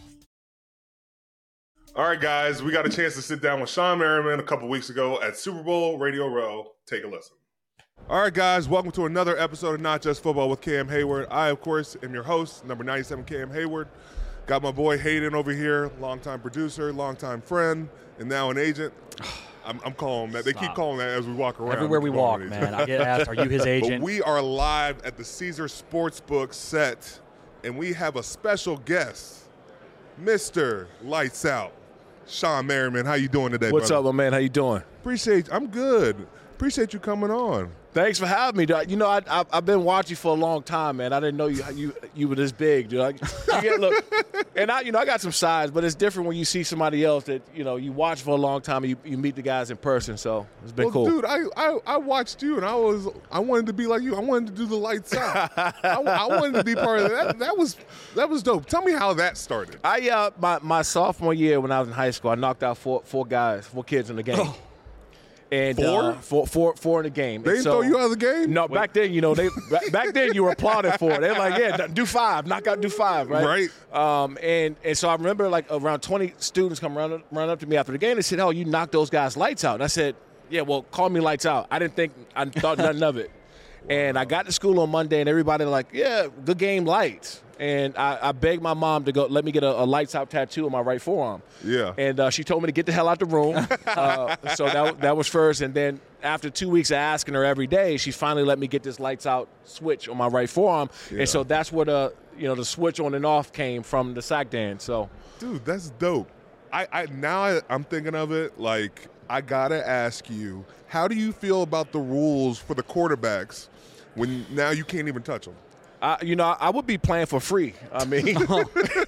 All right, guys, we got a chance to sit down with Shawne Merriman a couple weeks ago at Super Bowl Radio Row. Take a listen. All right, guys, welcome to another episode of Not Just Football with Cam Hayward. I, of course, am your host, number ninety-seven, Cam Hayward. Got my boy Hayden over here, longtime producer, longtime friend, and now an agent. I'm, I'm calling him that. They Stop. keep calling that as we walk around. Everywhere we walk, man. I get asked, are you his agent? But we are live at the Caesars Sportsbook set, and we have a special guest, Mister Lights Out, Shawne Merriman. How you doing today, What's brother? up, my man? How you doing? Appreciate I'm good. Appreciate you coming on. Thanks for having me, dog. You know, I, I, I've been watching for a long time, man. I didn't know you you you were this big, dude. Like, you get, look, and I, you know, I got some size, but it's different when you see somebody else that you know you watch for a long time. And you, you meet the guys in person, so it's been Well, cool. dude, I, I I watched you, and I was I wanted to be like you. I wanted to do the Lights Out. I, I wanted to be part of that. That was that was dope. Tell me how that started. I uh my, my sophomore year when I was in high school, I knocked out four four guys, four kids in the game. Oh. And Four? uh, four, four, four in the game. They And didn't so- throw you out of the game? No, back then, you know, they back- back then you were applauded for it. They're like, yeah, do five, knock out, do five, right? Right. Um, and and so I remember like around twenty students come run run up to me after the game. They said, "Oh, you knocked those guys' lights out." And I said, "Yeah, well, call me Lights Out." I didn't think I thought nothing of it. And I got to school on Monday, and everybody like, "Yeah, good game, lights." And I, I begged my mom to go let me get a, a Lights Out tattoo on my right forearm. Yeah. And uh, she told me to get the hell out the room. uh, so that that was first, and then after two weeks of asking her every day, she finally let me get this Lights Out switch on my right forearm. Yeah. And so that's where the you know the switch on and off came from the sack dance. So Dude, that's dope. I, I now I, I'm thinking of it like I gotta ask you, how do you feel about the rules for the quarterbacks when now you can't even touch them? I, you know, I would be playing for free. I mean, you know,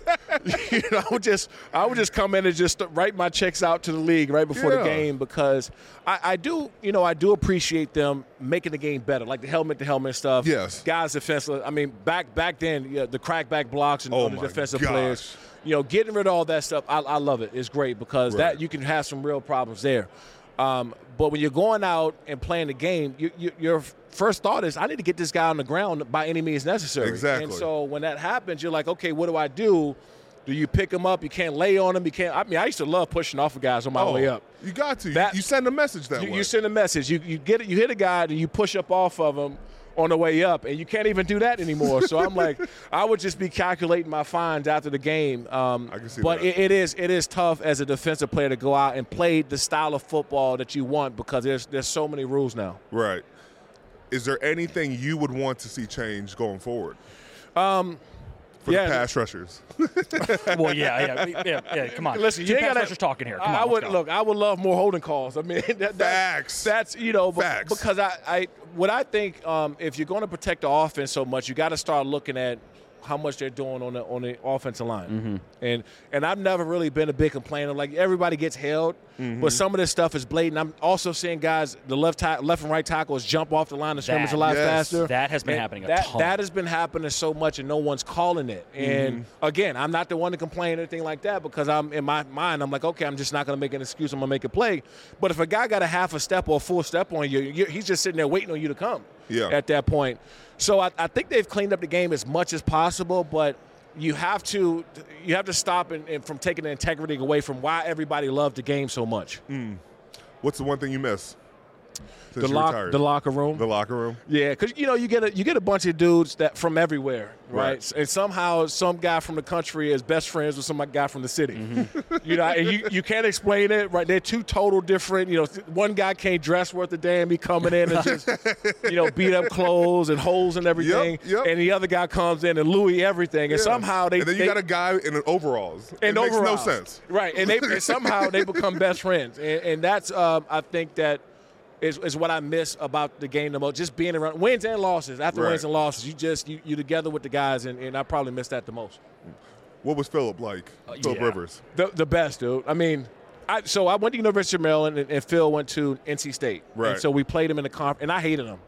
I would just, I would just come in and just write my checks out to the league right before Yeah. the game because I, I do, you know, I do appreciate them making the game better, like the helmet to helmet stuff. Yes. guys defensive. I mean, back back then, yeah, the crackback blocks and Oh all the my defensive gosh. players. You know, getting rid of all that stuff, I, I love it. It's great because Right. that you can have some real problems there. Um, but when you're going out and playing the game, you, you, your first thought is, I need to get this guy on the ground by any means necessary. Exactly. And so when that happens, you're like, okay, what do I do? Do you pick him up? You can't lay on him. You can't. I mean, I used to love pushing off of guys on my Oh, way up. You got to. That- you send a message that You, way. you send a message. You you get it. You hit a guy and you push up off of him, on the way up, and you can't even do that anymore. So I'm like, I would just be calculating my fines after the game. Um, I can see but that. it, it is it is tough as a defensive player to go out and play the style of football that you want because there's there's so many rules now. Right. Is there anything you would want to see change going forward? Um, For yeah. the pass rushers. Well, yeah, yeah, yeah, yeah. Come on, Listen, Two you ain't pass gotta- rushers talking here. Come I, on, I would let's go. look. I would love more holding calls. I mean, that, that, Facts. That's you know, be- Facts. because I, I what I think um, if you're going to protect the offense so much, you got to start looking at how much they're doing on the on the offensive line. Mm-hmm. And and I've never really been a big complainer. Like everybody gets held, Mm-hmm. but some of this stuff is blatant. I'm also seeing guys, the left ta- left and right tackles jump off the line of scrimmage That- a lot Yes. faster. That has been And happening a that, ton. That has been happening so much, and no one's calling it. And Mm-hmm. again, I'm not the one to complain or anything like that because I'm in my mind, I'm like, okay, I'm just not going to make an excuse. I'm going to make a play. But if a guy got a half a step or a full step on you, you he's just sitting there waiting on you to come. Yeah. At that point, so I, I think they've cleaned up the game as much as possible, but. You have to, you have to stop and, and from taking the integrity away from why everybody loved the game so much. What's the one thing you miss? Since The you lock, retired? the locker room. The locker room. Yeah, because you know you get a you get a bunch of dudes that from everywhere, right? Right. And somehow some guy from the country is best friends with some guy from the city. Mm-hmm. You know, and you, you can't explain it, right? They're two total different. You know, one guy can't dress worth a damn. He coming in and just you know beat up clothes and holes and everything, yep. and the other guy comes in and Louis everything, and Yeah. somehow they And then you they, got a guy in overalls. It and makes overalls. no sense. Right, and they and somehow they become best friends, and, and that's um, I think that is, is what I miss about the game the most. Just being around wins and losses. After Right. wins and losses, you just you you together with the guys, and, and I probably miss that the most. What was Phillip like? Phillip yeah. Rivers. The the best, dude. I mean. I, so I went to University of Maryland, and, and Phil went to N C State. Right. And so we played him in the conference, and I hated him.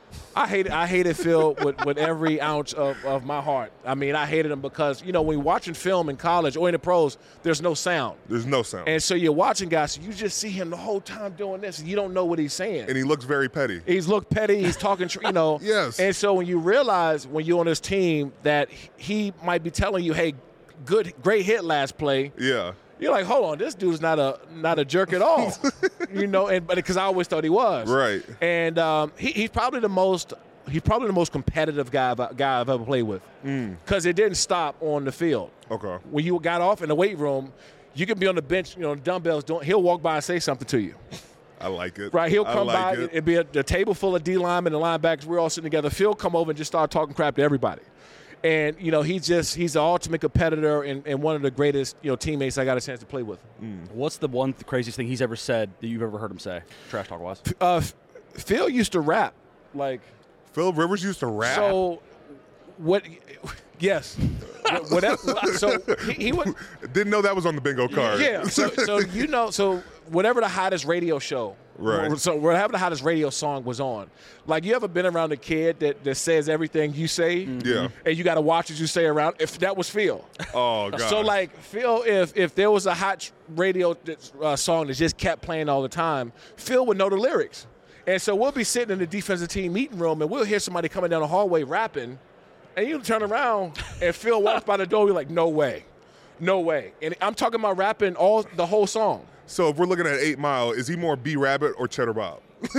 I hated I hated Phil with, with every ounce of, of my heart. I mean, I hated him because, you know, when you're watching film in college or in the pros, there's no sound. There's no sound. And so you're watching guys, so you just see him the whole time doing this, and you don't know what he's saying. And he looks very petty. He's looked petty. He's talking, tr- you know. Yes. And so when you realize when you're on this team that he might be telling you, hey, good, great hit last play. Yeah. You're like, hold on, this dude's not a not a jerk at all, you know. And but because I always thought he was, Right. And um, he, he's probably the most he's probably the most competitive guy I've, guy I've ever played with, because it didn't stop on the field. Okay. When you got off in the weight room, you can be on the bench, you know, dumbbells. Don't he'll walk by and say something to you, I like it. right? He'll I come like by. It. It'd be a, a table full of D linemen and linebackers. We're all sitting together. Phil come over and just start talking crap to everybody. And, you know, he's just he's the ultimate competitor and, and one of the greatest, you know, teammates I got a chance to play with. What's the one th- craziest thing he's ever said that you've ever heard him say? Trash talk wise. Uh, F- Phil used to rap, like, Phillip Rivers used to rap. so what? Yes, whatever. So he, he would. Didn't know that was on the bingo card. Yeah. So, so you know, so whatever the hottest radio show, Right. So whatever the hottest radio song was on, like you ever been around a kid that, that says everything you say, Yeah. and you got to watch what you say around. If that was Phil, Oh god. so like Phil, if if there was a hot radio uh, song that just kept playing all the time, Phil would know the lyrics, and so we'll be sitting in the defensive team meeting room, and we'll hear somebody coming down the hallway rapping. And you turn around, and Phil walks by the door. You're like, no way, no way. And I'm talking about rapping all the whole song. So if we're looking at Eight Mile, is he more B Rabbit or Cheddar Bob?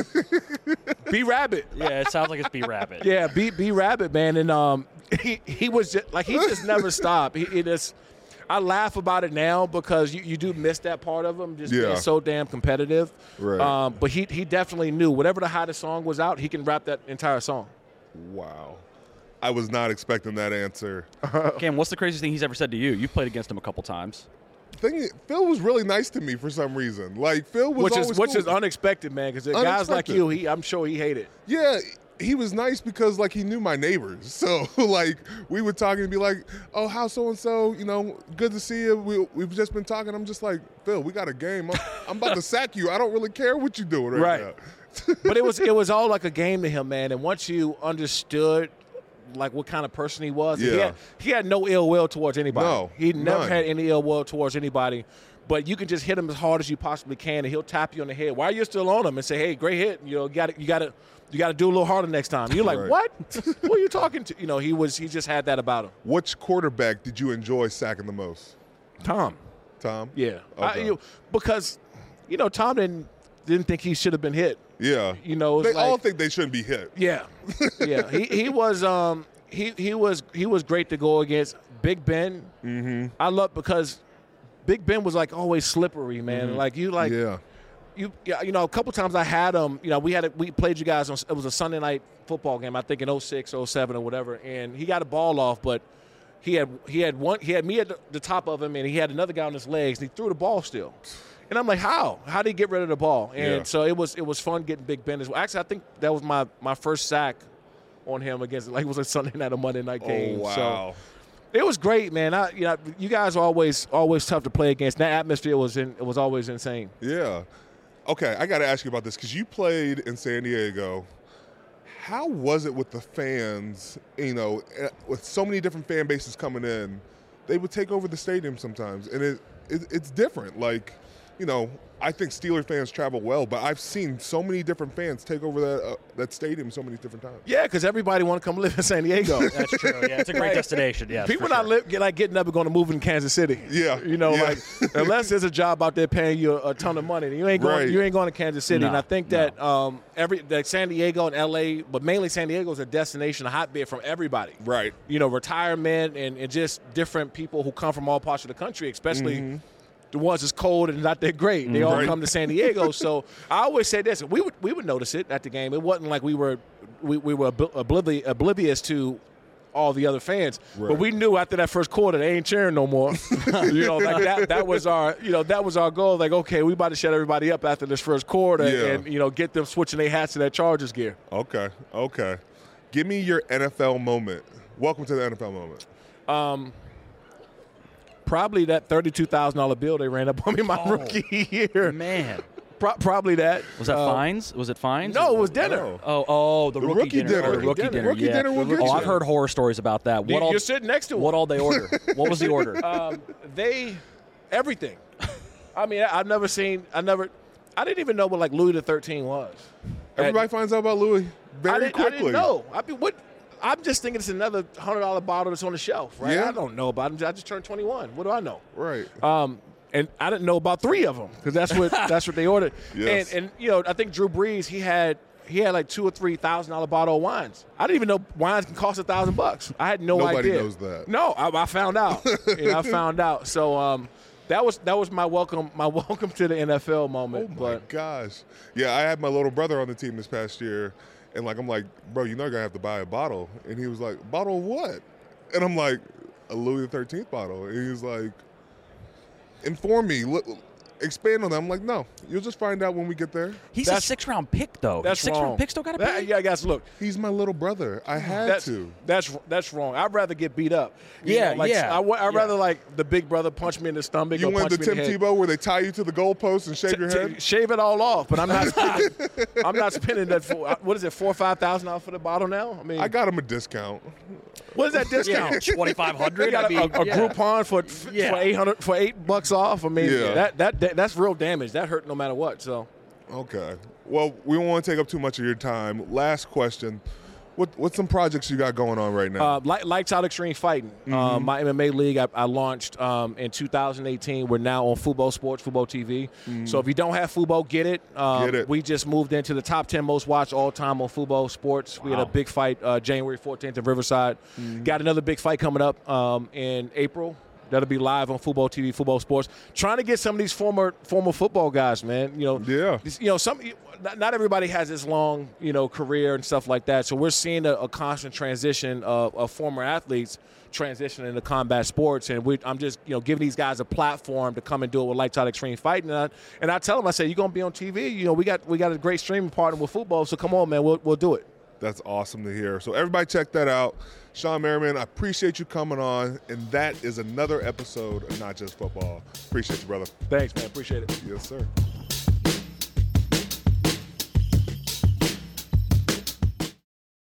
B Rabbit, Yeah, it sounds like it's B Rabbit. yeah, B B Rabbit, man. And um, he he was just, like he just never stopped. He, he just, I laugh about it now because you, you do miss that part of him, just Yeah. being so damn competitive. Right. Um, but he he definitely knew whatever the hottest song was out, he can rap that entire song. Wow. I was not expecting that answer. Cam, what's the craziest thing he's ever said to you? You've played against him a couple times. Thing, Phil was really nice to me for some reason. Like Phil was Which always is which cool. is unexpected, man. Because guys like Unexpected. you, he I'm sure he hated. Yeah, he was nice because like he knew my neighbors. So like we would talk and be like, "Oh, how so and so? You know, good to see you. We, we've just been talking." I'm just like, "Phil, we got a game. I'm, I'm about to sack you. I don't really care what you're doing right, Right. now." But it was it was all like a game to him, man. And once you understood like what kind of person he was, he Yeah. had he had no ill will towards anybody. No, he never none. had any ill will towards anybody. But you can just hit him as hard as you possibly can, and he'll tap you on the head while you're still on him and say, "Hey, great hit. You know, got you got to you got to do a little harder next time." You're like, Right. "What? Who are you talking to?" You know, he was he just had that about him. Which quarterback did you enjoy sacking the most? Tom. Tom? Yeah. I- Okay. you- because, you know, Tom didn't didn't think he should have been hit. Yeah. You know, they it's like, all think they shouldn't be hit. Yeah, yeah. He he was um he he was he was great to go against. Big Ben. Mm-hmm. I love because Big Ben was like always slippery, man. Mm-hmm. Like you like yeah. you you know a couple times I had him. You know we had a, we played you guys on it was a Sunday night football game. I think in oh six, oh seven or whatever, and he got a ball off, but he had he had one he had me at the, the top of him, and he had another guy on his legs, and he threw the ball still. And I'm like, how? How did he get rid of the ball? And yeah. so it was it was fun getting Big Ben as well. Actually, I think that was my, my first sack on him against like it was a Sunday night or Monday night game. Oh, wow. So it was great, man. I you know you guys are always always tough to play against. That atmosphere was in it was always insane. Yeah. Okay, I got to ask you about this because you played in San Diego. How was it with the fans? You know, with so many different fan bases coming in, they would take over the stadium sometimes, and it, it it's different. Like, you know, I think Steeler fans travel well, but I've seen so many different fans take over that uh, that stadium so many different times. Yeah, because everybody want to come live in San Diego. That's true. Yeah, it's a great destination. Yeah, people not sure. live, get, like getting up and going to move in Kansas City. Yeah, you know, yeah. like unless there's a job out there paying you a, a ton of money, you ain't going. Right. You ain't going to Kansas City. No, and I think that no. um, every that San Diego and L A, but mainly San Diego is a destination, a hotbed from everybody. Right. You know, retirement and, and just different people who come from all parts of the country, especially. Mm-hmm. The ones that's cold and not that great. They all right. come to San Diego. So I always say this: we would we would notice it at the game. It wasn't like we were we, we were oblivious, oblivious to all the other fans, right. but we knew after that first quarter they ain't cheering no more. you know, like that that was our you know that was our goal. Like, okay, we about to shut everybody up after this first quarter, yeah. and you know get them switching their hats to that Chargers gear. Okay, okay. Give me your N F L moment. Welcome to the N F L moment. Um. Probably that thirty-two thousand dollar bill they ran up on me my oh, rookie year. Man. Pro- probably that. Was that uh, fines? Was it fines? No, it was dinner. Oh. Oh, oh, the, The rookie, rookie dinner. dinner. Oh, the rookie Dinner. dinner. Rookie yeah. dinner will get oh, you. I've heard horror stories about that. What You- all? You're sitting next to them. What all they order? What was the order? Um, they, everything. I mean, I, I've never seen, I never, I didn't even know what like Louis the thirteenth was. Everybody And finds out about Louis very I didn't, quickly. I didn't know. I mean, what? I'm just thinking it's another hundred dollar bottle that's on the shelf, right? Yeah. I don't know about them. I just turned twenty-one. What do I know? Right. Um, and I didn't know about three of them because that's what that's what they ordered. Yes. And and you know, I think Drew Brees he had he had like two or three thousand dollar bottle of wines. I didn't even know wines can cost a thousand bucks. I had no Nobody idea. knows that. No, I, I found out. you know, I found out. So um, that was that was my welcome my welcome to the N F L moment. Oh my but gosh. Yeah, I had my little brother on the team this past year, and like I'm like, bro, you know you're gonna have to buy a bottle. And he was like, bottle of what? And I'm like, a Louis the thirteenth bottle. And he was like, inform me. Look, expand on that. I'm like, no, you'll just find out when we get there. He's That's- a six round pick, though. that's six wrong. round picks still got to That- pay. Yeah, guys, look. He's my little brother. I had That's, to. that's that's wrong. I'd rather get beat up. You Yeah, know, like, yeah, I, would yeah. rather like the big brother punch me in the stomach You or went punch to me in Tim the head. Tebow where they tie you to the goalpost and shave T- your t- head? shave it all off, but I'm not. Spending, I'm not spending that. For, what is it? Four or five thousand dollars for the bottle now? I mean, I got him a discount. what is that discount? twenty five You hundred. got a, a, a Groupon for Yeah. for eight hundred for eight bucks off. I mean, Yeah. that, that that that's real damage. That hurt no matter what. So Okay. Well, we don't want to take up too much of your time. Last question. What What's some projects you got going on right now? Uh, Light, Lights Out Extreme Fighting, Mm-hmm. um, my M M A league. I, I launched um, in two thousand eighteen. We're now on Fubo Sports, Fubo T V. So if you don't have Fubo, get it. Um, Mm-hmm. Get it. We just moved into the top ten most watched all time on Fubo Sports. We had a Wow. big fight uh, January fourteenth in Riverside. Mm-hmm. Got another big fight coming up um, in April. That'll be live on Fubo T V, Fubo Sports. Trying to get some of these former former football guys, man. You know, Yeah. You know, some not, not everybody has this long, you know, career and stuff like that. So we're seeing a, a constant transition of, of former athletes transitioning into combat sports, and we, I'm just, you know, giving these guys a platform to come and do it with Lights Out Extreme Fighting. And I, and I tell them, I say, you're gonna be on T V. You know, we got we got a great streaming partner with football, so come on, man, we'll we'll do it. That's awesome to hear. So everybody check that out. Sean Merriman, I appreciate you coming on, and that is another episode of Not Just Football. Appreciate you, brother. Thanks, man. Appreciate it. Yes, sir.